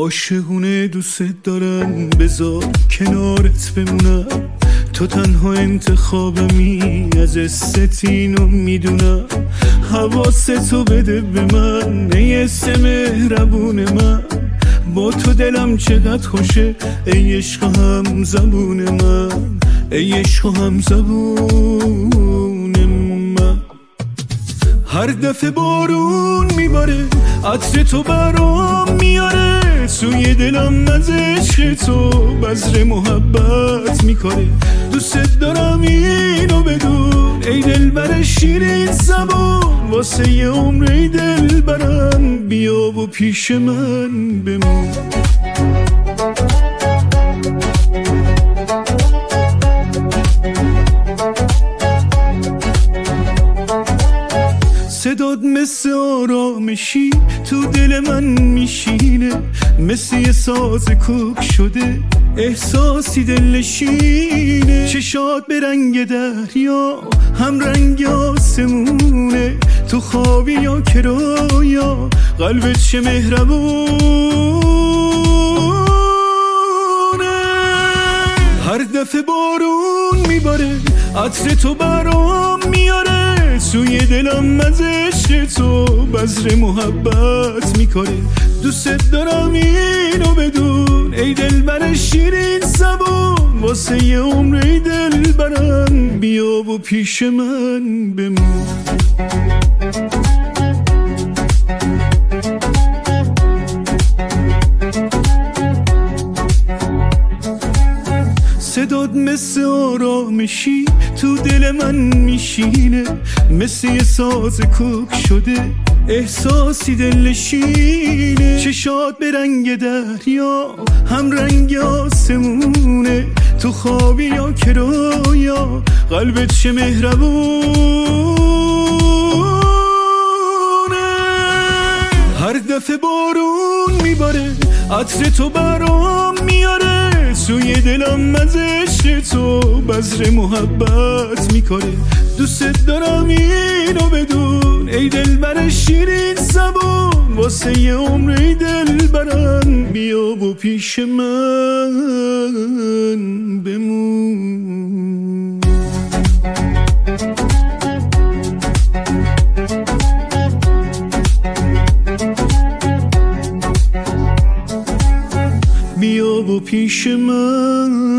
عاشقونه دوست دارم، بذار کنارت بمونم، تو تنها انتخابمی، از استینو میدونم. حواستو بده به من ای است مهربون من، با تو دلم چقدر خوشه ای عشق هم زبون من، ای عشق هم زبون من. هر دفعه بارون میباره عطر تو برام میاره، سوی دلم از عشق تو بذر محبت میکنه. دوست دارم اینو بدون ای دلبر شیرین زبون، واسه یه عمر ای دلبرم بیا و پیش من بمون. صدات مثل آرامشی تو دل من میشینه، مثل یه ساز کوک شده احساسی دلشینه. چشات به رنگ دریا هم رنگ آسمونه، تو خوابی یا که رویا قلبت چه مهربونه. هر دفعه بارون میباره عطر تو برام میاره، سوی دلم از عشق تو بذر محبت میکنه. دوست دارم اینو بدون ای دلبر شیرین زبون، واسه یه عمر ای دلبرم بیا و پیش من بمون. صدات مثل آرامشی تو دل من میشینه، مثل یه ساز کوک شده احساسی دلشینه. چشات به رنگ دریا هم رنگ آسمونه، تو خوابی یا که رویا قلبت چه مهربونه. هر دفعه بارون میباره عطر تو برام میاره، سوی دلم از عشق تو بذر محبت میکنه. دوست دارم اینو بدون ای دلبر شیرین زبون، واسه یه عمر ای دلبرم بیا و پیش من بمون. بیا و پیش من